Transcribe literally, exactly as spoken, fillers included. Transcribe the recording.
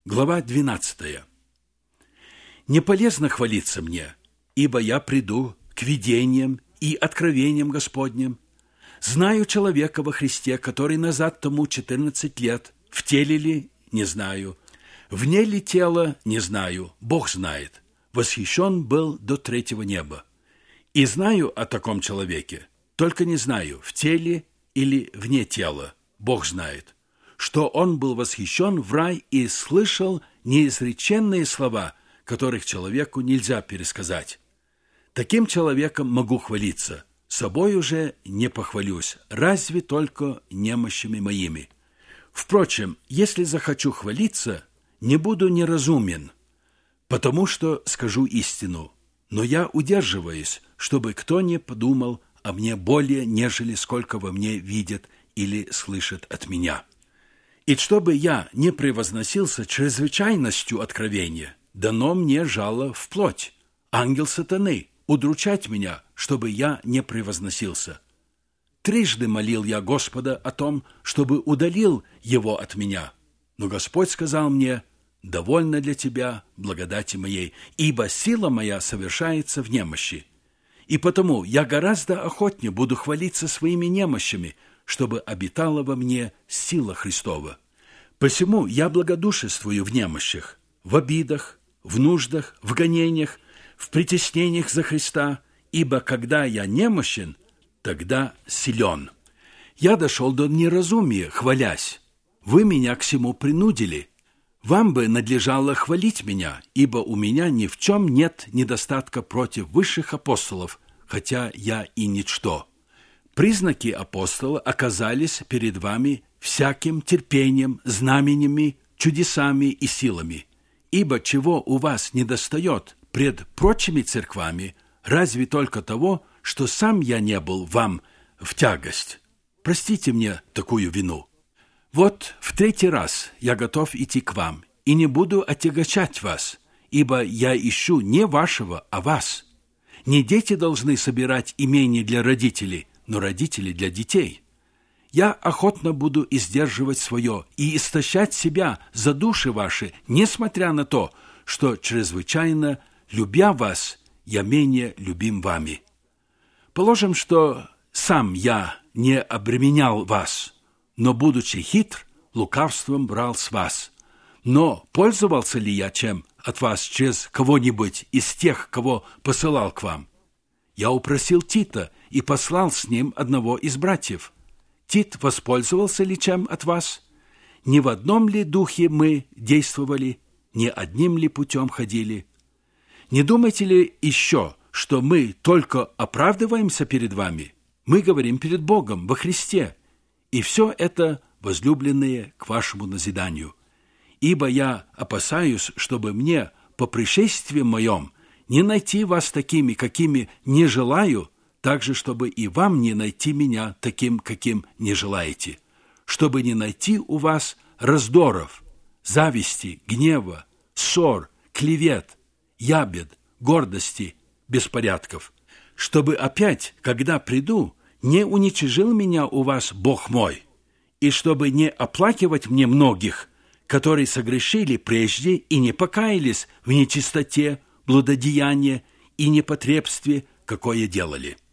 Глава двенадцатая. «Не полезно хвалиться мне, ибо я приду к видениям и откровениям Господним. Знаю человека во Христе, который назад тому четырнадцать лет, в теле ли – не знаю, вне ли тела – не знаю, Бог знает, восхищен был до третьего неба. И знаю о таком человеке, только не знаю, в теле или вне тела, Бог знает, что он был восхищен в рай и слышал неизреченные слова, которых человеку нельзя пересказать. Таким человеком могу хвалиться, собой уже не похвалюсь, разве только немощами моими. Впрочем, если захочу хвалиться, не буду неразумен, потому что скажу истину, но я удерживаюсь, чтобы кто не подумал о мне более, нежели сколько во мне видит или слышит от меня. И чтобы я не превозносился чрезвычайностью откровения, дано мне жало в плоть, ангел сатаны, удручать меня, чтобы я не превозносился. Трижды молил я Господа о том, чтобы удалил его от меня, но Господь сказал мне: «Довольно для тебя благодати моей, ибо сила моя совершается в немощи». И потому я гораздо охотнее буду хвалиться своими немощами, чтобы обитала во мне сила Христова. Посему я благодушествую в немощах, в обидах, в нуждах, в гонениях, в притеснениях за Христа, ибо когда я немощен, тогда силен. Я дошел до неразумия, хвалясь. Вы меня к сему принудили. Вам бы надлежало хвалить меня, ибо у меня ни в чем нет недостатка против высших апостолов, хотя я и ничто. Признаки апостола оказались перед вами всяким терпением, знаменями, чудесами и силами. Ибо чего у вас недостает пред прочими церквами, разве только того, что сам я не был вам в тягость. Простите мне такую вину. Вот в третий раз я готов идти к вам, и не буду отягощать вас, ибо я ищу не вашего, а вас. Не дети должны собирать имение для родителей, но родители для детей. Я охотно буду издерживать свое и истощать себя за души ваши, несмотря на то, что чрезвычайно, любя вас, я менее любим вами. Положим, что сам я не обременял вас, но, будучи хитр, лукавством брал с вас. Но пользовался ли я чем от вас через кого-нибудь из тех, кого посылал к вам? Я упросил Тита и послал с ним одного из братьев. Тит воспользовался ли чем от вас? Не в одном ли духе мы действовали, не одним ли путем ходили? Не думаете ли еще, что мы только оправдываемся перед вами? Мы говорим перед Богом во Христе, и все это возлюбленные к вашему назиданию. Ибо я опасаюсь, чтобы мне по пришествии моем не найти вас такими, какими не желаю, так же, чтобы и вам не найти меня таким, каким не желаете, чтобы не найти у вас раздоров, зависти, гнева, ссор, клевет, ябед, гордости, беспорядков, чтобы опять, когда приду, не уничижил меня у вас Бог мой, и чтобы не оплакивать мне многих, которые согрешили прежде и не покаялись в нечистоте, блудодеянии и непотребстве, какое делали.